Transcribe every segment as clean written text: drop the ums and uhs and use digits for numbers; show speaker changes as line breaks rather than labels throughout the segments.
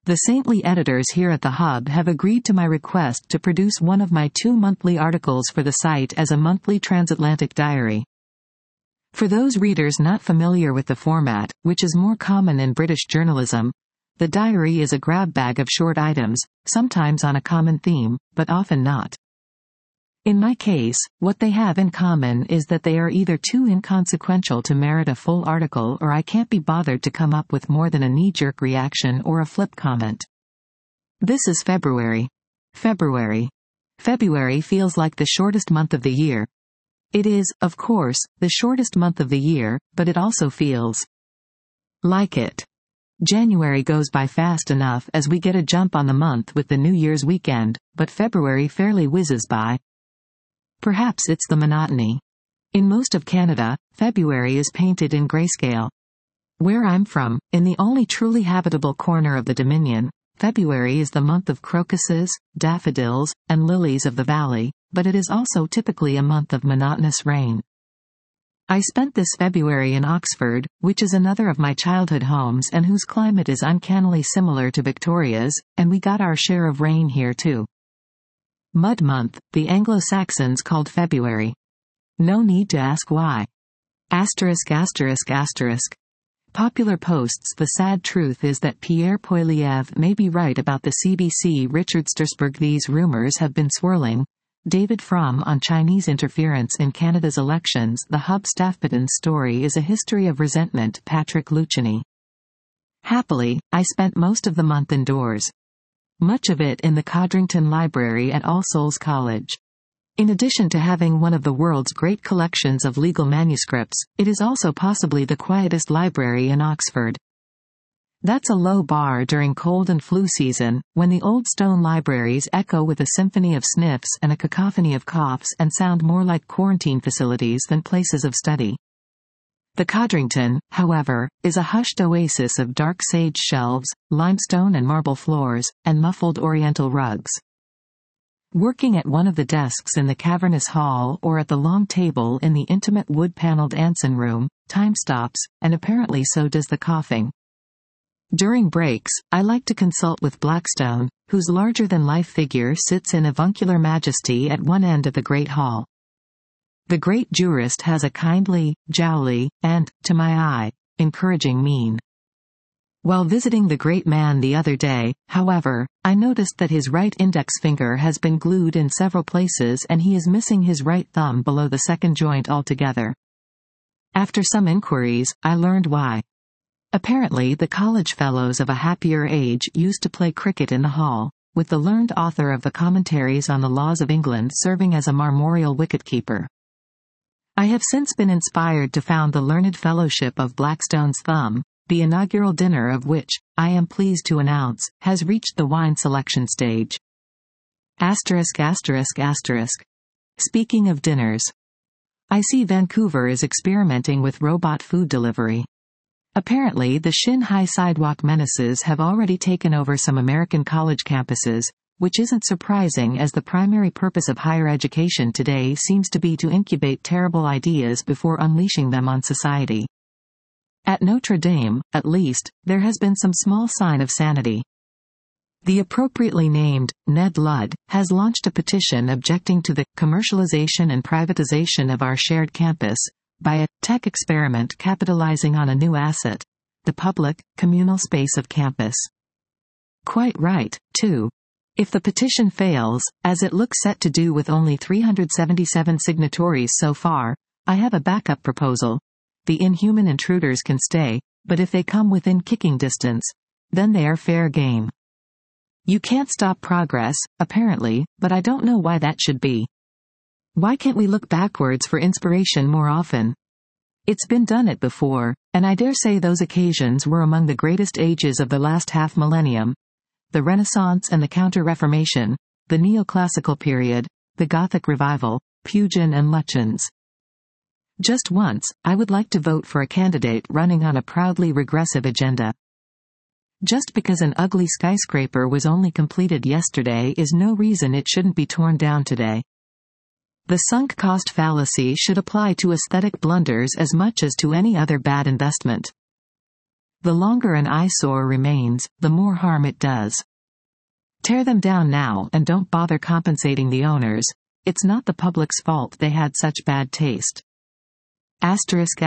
The saintly editors here at the Hub have agreed to my request to produce one of my 2 monthly articles for the site as a monthly transatlantic diary. For those readers not familiar with the format, which is more common in British journalism, the diary is a grab bag of short items, sometimes on a common theme, but often not. In my case, what they have in common is that they are either too inconsequential to merit a full article, or I can't be bothered to come up with more than a knee-jerk reaction or a flip comment. This is February. February feels like the shortest month of the year. It is, of course, the shortest month of the year, but it also feels like it. January goes by fast enough as we get a jump on the month with the New Year's weekend, but February fairly whizzes by. Perhaps it's the monotony. In most of Canada, February is painted in grayscale. Where I'm from, in the only truly habitable corner of the Dominion, February is the month of crocuses, daffodils, and lilies of the valley, but it is also typically a month of monotonous rain. I spent this February in Oxford, which is another of my childhood homes and whose climate is uncannily similar to Victoria's, and we got our share of rain here too. Mud month, the Anglo-Saxons called February. No need to ask why. Asterisk. Popular posts. The sad truth is that Pierre Poilievre may be right about the CBC Richard Stursberg. These rumors have been swirling. David Fromm on Chinese interference in Canada's elections. The Hub Staffbitton's story is a history of resentment. Patrick Luciani. Happily, I spent most of the month indoors. Much of it in the Codrington Library at All Souls College. In addition to having one of the world's great collections of legal manuscripts, it is also possibly the quietest library in Oxford. That's a low bar during cold and flu season, when the old stone libraries echo with a symphony of sniffs and a cacophony of coughs and sound more like quarantine facilities than places of study. The Codrington, however, is a hushed oasis of dark sage shelves, limestone and marble floors, and muffled oriental rugs. Working at one of the desks in the cavernous hall or at the long table in the intimate wood-paneled Anson room, time stops, and apparently so does the coughing. During breaks, I like to consult with Blackstone, whose larger-than-life figure sits in avuncular majesty at one end of the great hall. The great jurist has a kindly, jowly, and, to my eye, encouraging mien. While visiting the great man the other day, however, I noticed that his right index finger has been glued in several places and he is missing his right thumb below the second joint altogether. After some inquiries, I learned why. Apparently the college fellows of a happier age used to play cricket in the hall, with the learned author of the commentaries on the laws of England serving as a marmoreal wicketkeeper. I have since been inspired to found the Learned Fellowship of Blackstone's Thumb, the inaugural dinner of which, I am pleased to announce, has reached the wine selection stage. Asterisk. Speaking of dinners. I see Vancouver is experimenting with robot food delivery. Apparently the Shin-High sidewalk menaces have already taken over some American college campuses, which isn't surprising as the primary purpose of higher education today seems to be to incubate terrible ideas before unleashing them on society. At Notre Dame, at least, there has been some small sign of sanity. The appropriately named, Ned Ludd, has launched a petition objecting to the commercialization and privatization of our shared campus, by a tech experiment capitalizing on a new asset, the public, communal space of campus. Quite right, too. If the petition fails, as it looks set to do with only 377 signatories so far, I have a backup proposal. The inhuman intruders can stay, but if they come within kicking distance, then they are fair game. You can't stop progress, apparently, but I don't know why that should be. Why can't we look backwards for inspiration more often? It's been done it before, and I dare say those occasions were among the greatest ages of the last half-millennium. The Renaissance and the Counter-Reformation, the Neoclassical period, the Gothic Revival, Pugin and Lutyens. Just once, I would like to vote for a candidate running on a proudly regressive agenda. Just because an ugly skyscraper was only completed yesterday is no reason it shouldn't be torn down today. The sunk cost fallacy should apply to aesthetic blunders as much as to any other bad investment. The longer an eyesore remains, the more harm it does. Tear them down now and don't bother compensating the owners. It's not the public's fault they had such bad taste. ******.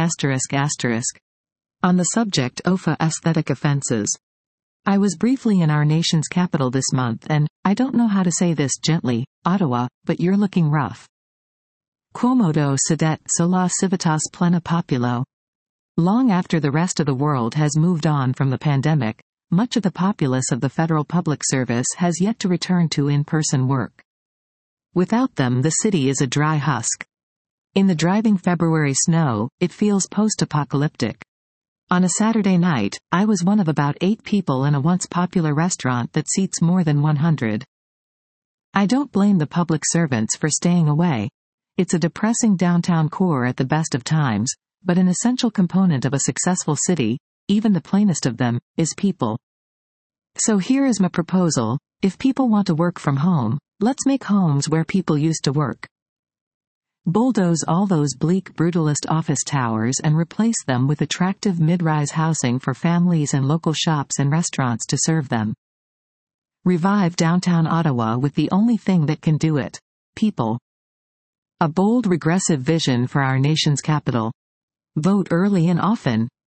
On the subject OFA aesthetic offenses. I was briefly in our nation's capital this month and, I don't know how to say this gently, Ottawa, but you're looking rough. Quomodo sedet sola civitas plena populo. Long after the rest of the world has moved on from the pandemic, much of the populace of the federal public service has yet to return to in-person work. Without them, the city is a dry husk. In the driving February snow, it feels post-apocalyptic. On a Saturday night, I was one of about 8 people in a once popular restaurant that seats more than 100. I don't blame the public servants for staying away. It's a depressing downtown core at the best of times, but an essential component of a successful city, even the plainest of them, is people. So here is my proposal: if people want to work from home, let's make homes where people used to work. Bulldoze all those bleak brutalist office towers and replace them with attractive mid-rise housing for families and local shops and restaurants to serve them. Revive downtown Ottawa with the only thing that can do it: people. A bold regressive vision for our nation's capital. Vote early and often.